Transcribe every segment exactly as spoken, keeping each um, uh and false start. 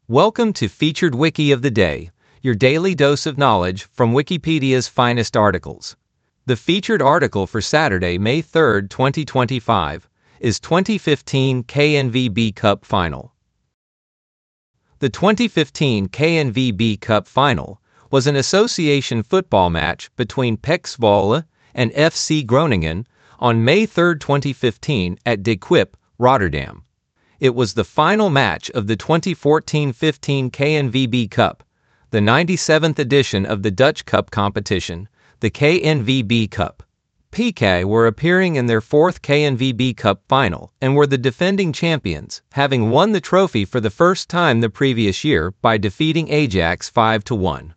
Welcome to Featured Wiki of the Day, your daily dose of knowledge from Wikipedia's finest articles. The featured article for Saturday, May third, twenty twenty-five, is twenty fifteen K N V B Cup Final. The twenty fifteen K N V B Cup Final was an association football match between P E C Zwolle and F C Groningen on May third, twenty fifteen at De Kuip, Rotterdam. It was the final match of the twenty fourteen fifteen K N V B Cup, the ninety-seventh edition of the Dutch Cup competition, the K N V B Cup. P K were appearing in their fourth K N V B Cup final and were the defending champions, having won the trophy for the first time the previous year by defeating Ajax five to one.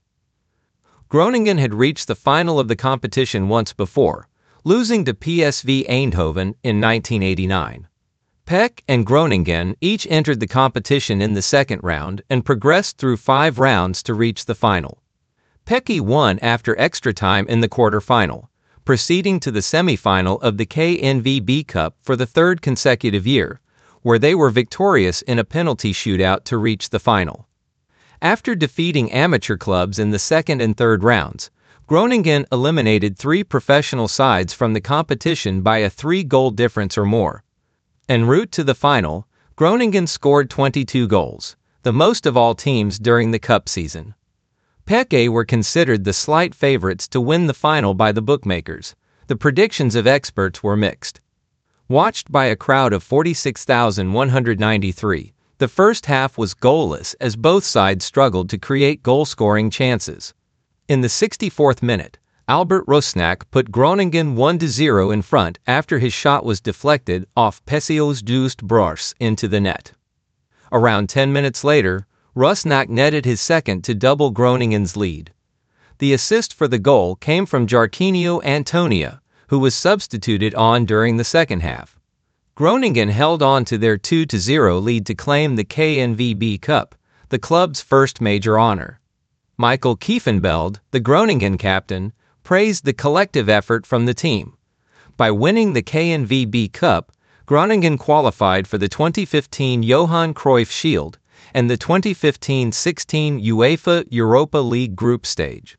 Groningen had reached the final of the competition once before, losing to P S V Eindhoven in nineteen eighty-nine. P E C and Groningen each entered the competition in the second round and progressed through five rounds to reach the final. P E C won after extra time in the quarter-final, proceeding to the semi-final of the K N V B Cup for the third consecutive year, where they were victorious in a penalty shootout to reach the final. After defeating amateur clubs in the second and third rounds, Groningen eliminated three professional sides from the competition by a three-goal difference or more. En route to the final, Groningen scored twenty-two goals, the most of all teams during the cup season. P E C were considered the slight favorites to win the final by the bookmakers. The predictions of experts were mixed. Watched by a crowd of forty-six thousand one hundred ninety-three, the first half was goalless as both sides struggled to create goal-scoring chances. In the sixty-fourth minute, Albert Rosnack put Groningen one to zero in front after his shot was deflected off Pecios Joost Brouwers into the net. Around ten minutes later, Rosnack netted his second to double Groningen's lead. The assist for the goal came from Jarquinho Antonia, who was substituted on during the second half. Groningen held on to their two to zero lead to claim the K N V B Cup, the club's first major honor. Michael Kiefenbeld, the Groningen captain, praised the collective effort from the team. By winning the K N V B Cup, Groningen qualified for the twenty fifteen Johan Cruyff Shield and the twenty fifteen sixteen UEFA Europa League group stage.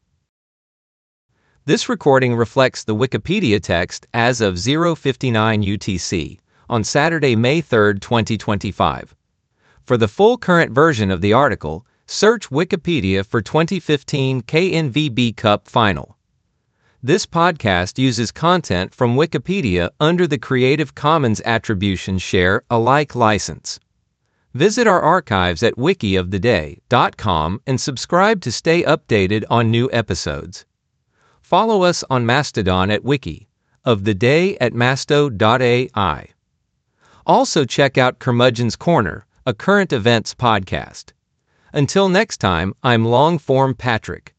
This recording reflects the Wikipedia text as of zero fifty-nine U T C on Saturday, May third, twenty twenty-five. For the full current version of the article, search Wikipedia for twenty fifteen K N V B Cup Final. This podcast uses content from Wikipedia under the Creative Commons Attribution Share Alike license. Visit our archives at wiki of the day dot com and subscribe to stay updated on new episodes. Follow us on Mastodon at wiki of the day at masto dot A I. Also check out Curmudgeon's Corner, a current events podcast. Until next time, I'm Longform Patrick.